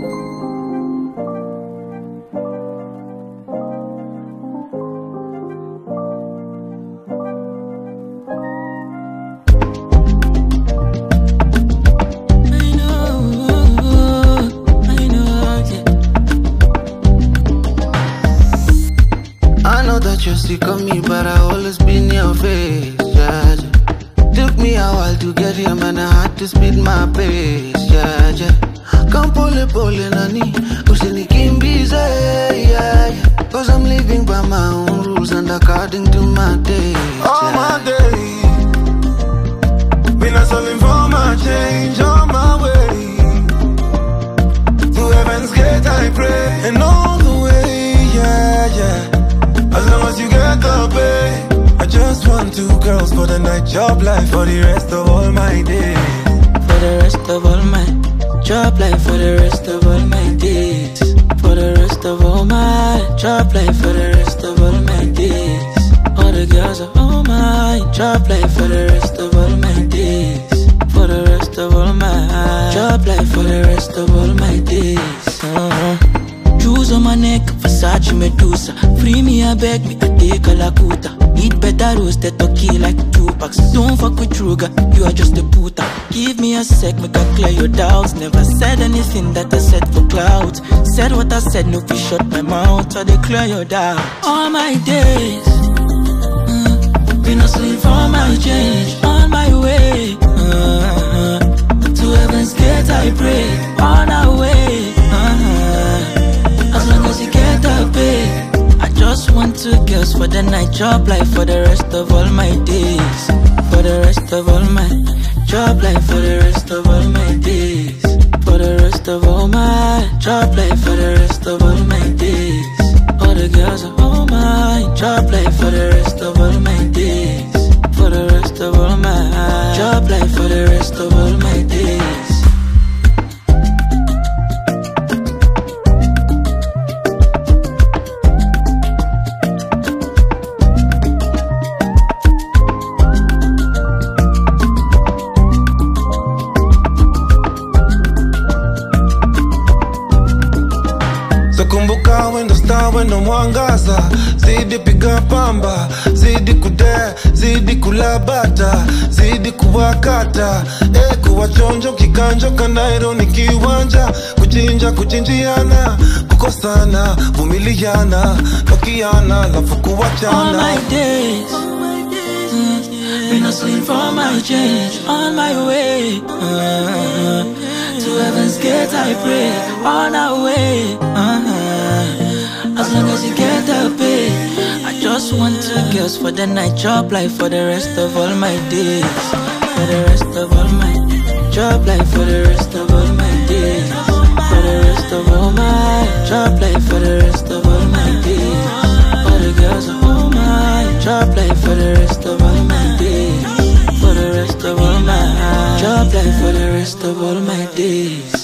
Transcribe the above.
You're sick of me, but I always be in your face, yeah, yeah. Took me a while to get here, man, I had to speed my pace, yeah, yeah. Come pole, nani, usini kimbize, yeah, yeah. Cause I'm living by my own rules and according to my days, all yeah. my days, been hustling for my change on my way. To heaven's gate I pray, and all the way, yeah, yeah. As long as you get the pay, I just want 2 girls for the night, job life for the rest of all my days. For the rest of all my job life, for the rest of all my days. For the rest of all my job life, for the rest of all my days. All the girls are all my job life, for the rest of all my days. For the rest of all my job life, for the rest of all my days. Jewels on my neck, Versace Medusa. Free me, I beg me, I take a Lakuta. Eat better roasted turkey like 2 packs. Don't fuck with Truga, you are just a puta. Give me a sec, make I clear your doubts. Never said anything that I said for clouds. Said what I said, no fish shut my mouth, or they clear your doubts. All my days, been hustling for my change, on my way. To heaven's gate I pray, on our way. As long as you get the pay, I just want 2 girls for the night, job life for the rest of all my days. For the rest of all my job life, for the rest of all my days. For the rest of all my job life, for the rest of all my days. All the girls are all my job life, for the rest of all my days. For the rest of all my job life, for the rest of all my days. Kumbuka wendo star wendo mwangaza. Zidi piga pamba, zidi kudea, zidi kulabata, zidi kuwakata. Kuwachonjo kikanjo kanairo ni kiwanja. Kuchinja kuchinjiana, kukosana, vumiliana, bakiana, lafu kuwachana. All my days, been hustling for my change, on my way. To heaven's gate I pray, on our way. As long as you get the pay, I just want 2 girls for the night, job life for the rest of all my days. For the rest of all my job life, for the rest of all my days. For the rest of all my job life, for the rest of all my days. All the girls are all my job life, for the rest of all my days. For the rest of all my job life, for the rest of all my days.